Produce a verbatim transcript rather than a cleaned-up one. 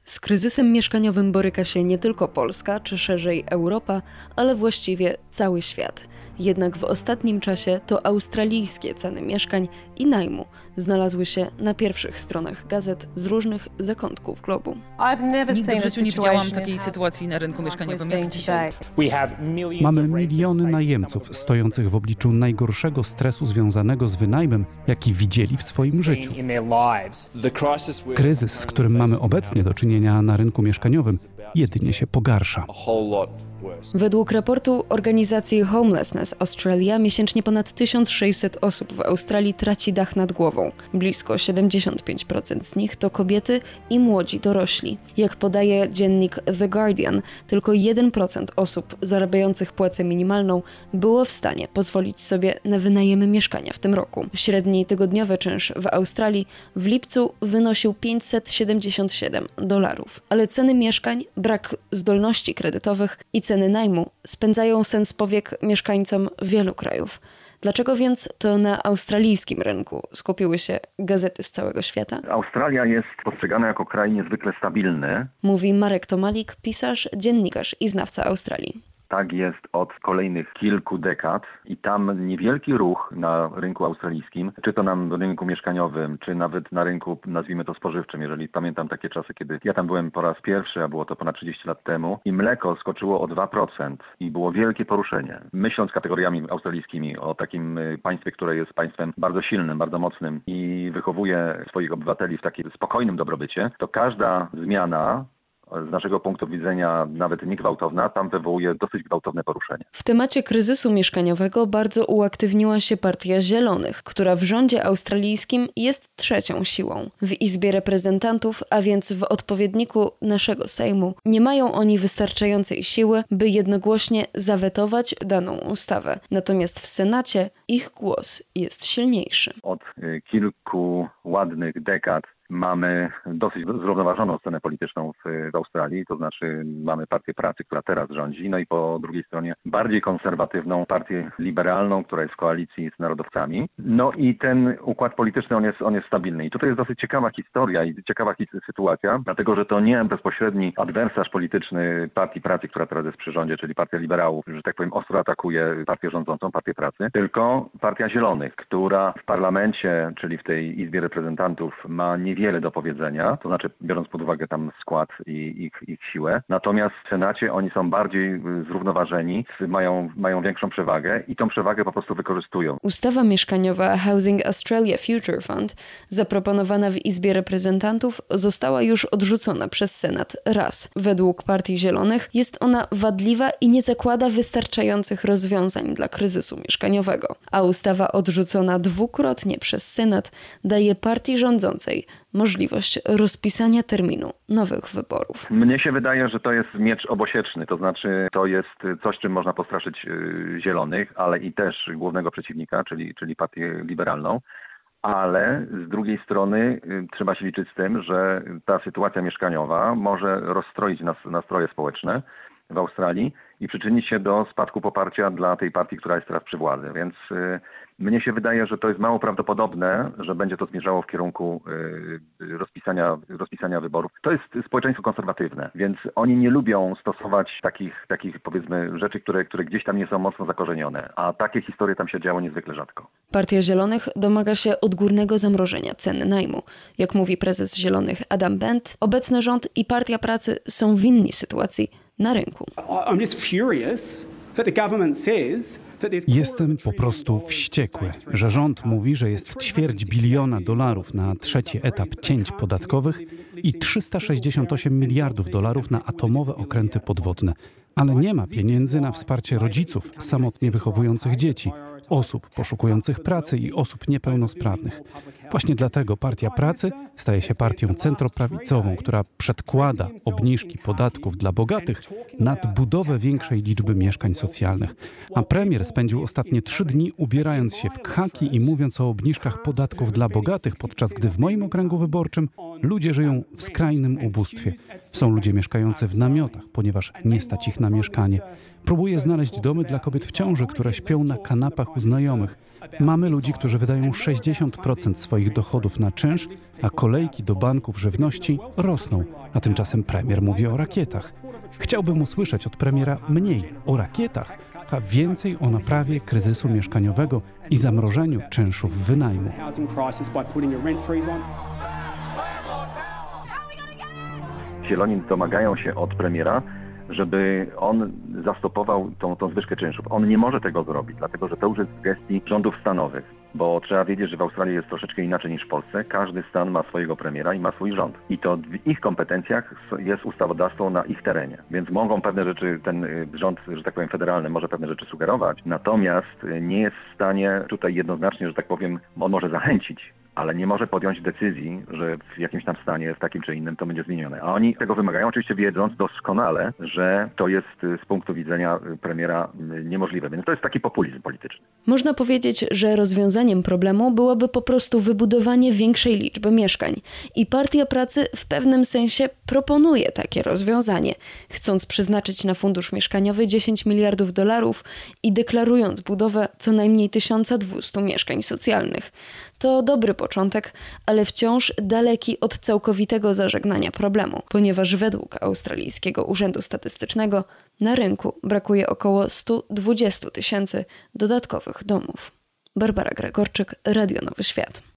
Z kryzysem mieszkaniowym boryka się nie tylko Polska, czy szerzej Europa, ale właściwie cały świat. Jednak w ostatnim czasie to australijskie ceny mieszkań i najmu znalazły się na pierwszych stronach gazet z różnych zakątków globu. Nigdy w życiu nie widziałam takiej sytuacji na rynku mieszkaniowym jak dzisiaj. Mamy miliony najemców stojących w obliczu najgorszego stresu związanego z wynajmem, jaki widzieli w swoim życiu. Kryzys, z którym mamy obecnie do czynienia na rynku mieszkaniowym, jedynie się pogarsza. Według raportu organizacji Homelessness Australia miesięcznie ponad tysiąc sześćset osób w Australii traci dach nad głową. Blisko siedemdziesiąt pięć procent z nich to kobiety i młodzi dorośli. Jak podaje dziennik The Guardian, tylko jeden procent osób zarabiających płacę minimalną było w stanie pozwolić sobie na wynajemy mieszkania w tym roku. Średni tygodniowy czynsz w Australii w lipcu wynosił pięćset siedemdziesiąt siedem dolarów. Ale ceny mieszkań, brak zdolności kredytowych i ceny najmu spędzają sens powiek mieszkańcom wielu krajów. Dlaczego więc to na australijskim rynku skupiły się gazety z całego świata? Australia jest postrzegana jako kraj niezwykle stabilny. Mówi Marek Tomalik, pisarz, dziennikarz i znawca Australii. Tak jest od kolejnych kilku dekad i tam niewielki ruch na rynku australijskim, czy to na rynku mieszkaniowym, czy nawet na rynku, nazwijmy to spożywczym, jeżeli pamiętam takie czasy, kiedy ja tam byłem po raz pierwszy, a było to ponad trzydzieści lat temu, i mleko skoczyło o dwa procent i było wielkie poruszenie. Myśląc kategoriami australijskimi o takim państwie, które jest państwem bardzo silnym, bardzo mocnym i wychowuje swoich obywateli w takim spokojnym dobrobycie, to każda zmiana z naszego punktu widzenia nawet niegwałtowna, tam wywołuje dosyć gwałtowne poruszenie. W temacie kryzysu mieszkaniowego bardzo uaktywniła się Partia Zielonych, która w rządzie australijskim jest trzecią siłą. W Izbie Reprezentantów, a więc w odpowiedniku naszego Sejmu, nie mają oni wystarczającej siły, by jednogłośnie zawetować daną ustawę. Natomiast w Senacie ich głos jest silniejszy. Od kilku ładnych dekad mamy dosyć zrównoważoną scenę polityczną w, w Australii, to znaczy mamy Partię Pracy, która teraz rządzi, no i po drugiej stronie bardziej konserwatywną partię liberalną, która jest w koalicji z narodowcami. No i ten układ polityczny, on jest, on jest stabilny. I tutaj jest dosyć ciekawa historia i ciekawa sytuacja, dlatego że to nie bezpośredni adwersarz polityczny Partii Pracy, która teraz jest przy rządzie, czyli Partia Liberałów, że tak powiem, ostro atakuje partię rządzącą, Partię Pracy, tylko Partia Zielonych, która w parlamencie, czyli w tej Izbie Reprezentantów ma niewiele wiele do powiedzenia, to znaczy biorąc pod uwagę tam skład i ich, ich siłę. Natomiast w Senacie oni są bardziej zrównoważeni, mają, mają większą przewagę i tą przewagę po prostu wykorzystują. Ustawa mieszkaniowa Housing Australia Future Fund, zaproponowana w Izbie Reprezentantów, została już odrzucona przez Senat raz. Według Partii Zielonych jest ona wadliwa i nie zakłada wystarczających rozwiązań dla kryzysu mieszkaniowego. A ustawa odrzucona dwukrotnie przez Senat daje partii rządzącej możliwość rozpisania terminu nowych wyborów. Mnie się wydaje, że to jest miecz obosieczny, to znaczy to jest coś, czym można postraszyć yy, Zielonych, ale i też głównego przeciwnika, czyli, czyli partię liberalną. Ale z drugiej strony y, trzeba się liczyć z tym, że ta sytuacja mieszkaniowa może rozstroić nas, nastroje społeczne w Australii i przyczynić się do spadku poparcia dla tej partii, która jest teraz przy władzy. Więc y, mnie się wydaje, że to jest mało prawdopodobne, że będzie to zmierzało w kierunku y, rozpisania, rozpisania wyborów. To jest społeczeństwo konserwatywne, więc oni nie lubią stosować takich, takich powiedzmy rzeczy, które, które gdzieś tam nie są mocno zakorzenione, a takie historie tam się działy niezwykle rzadko. Partia Zielonych domaga się odgórnego zamrożenia ceny najmu. Jak mówi prezes Zielonych Adam Bent, obecny rząd i Partia Pracy są winni sytuacji na rynku. Jestem po prostu wściekły, że rząd mówi, że jest ćwierć biliona dolarów na trzeci etap cięć podatkowych i trzysta sześćdziesiąt osiem miliardów dolarów na atomowe okręty podwodne, ale nie ma pieniędzy na wsparcie rodziców samotnie wychowujących dzieci, osób poszukujących pracy i osób niepełnosprawnych. Właśnie dlatego Partia Pracy staje się partią centroprawicową, która przedkłada obniżki podatków dla bogatych nad budowę większej liczby mieszkań socjalnych. A premier spędził ostatnie trzy dni ubierając się w khaki i mówiąc o obniżkach podatków dla bogatych, podczas gdy w moim okręgu wyborczym Ludzie żyją w skrajnym ubóstwie. Są ludzie mieszkający w namiotach, ponieważ nie stać ich na mieszkanie. Próbuję znaleźć domy dla kobiet w ciąży, które śpią na kanapach u znajomych. Mamy ludzi, którzy wydają sześćdziesiąt procent swoich dochodów na czynsz, a kolejki do banków żywności rosną. A tymczasem premier mówi o rakietach. Chciałbym usłyszeć od premiera mniej o rakietach, a więcej o naprawie kryzysu mieszkaniowego i zamrożeniu czynszów wynajmu. Zieloni domagają się od premiera, żeby on zastopował tą, tą zwyżkę czynszów. On nie może tego zrobić, dlatego że to już jest w gestii rządów stanowych, bo trzeba wiedzieć, że w Australii jest troszeczkę inaczej niż w Polsce. Każdy stan ma swojego premiera i ma swój rząd. I to w ich kompetencjach jest ustawodawstwo na ich terenie. Więc mogą pewne rzeczy, ten rząd, że tak powiem, federalny może pewne rzeczy sugerować, natomiast nie jest w stanie tutaj jednoznacznie, że tak powiem, on może zachęcić, ale nie może podjąć decyzji, że w jakimś tam stanie, w takim czy innym to będzie zmienione. A oni tego wymagają, oczywiście wiedząc doskonale, że to jest z punktu widzenia premiera niemożliwe. Więc to jest taki populizm polityczny. Można powiedzieć, że rozwiązaniem problemu byłoby po prostu wybudowanie większej liczby mieszkań. I Partia Pracy w pewnym sensie proponuje takie rozwiązanie, chcąc przeznaczyć na fundusz mieszkaniowy dziesięć miliardów dolarów i deklarując budowę co najmniej tysiąc dwieście mieszkań socjalnych. To dobry początek, ale wciąż daleki od całkowitego zażegnania problemu, ponieważ według Australijskiego Urzędu Statystycznego na rynku brakuje około sto dwadzieścia tysięcy dodatkowych domów. Barbara Gregorczyk, Radio Nowy Świat.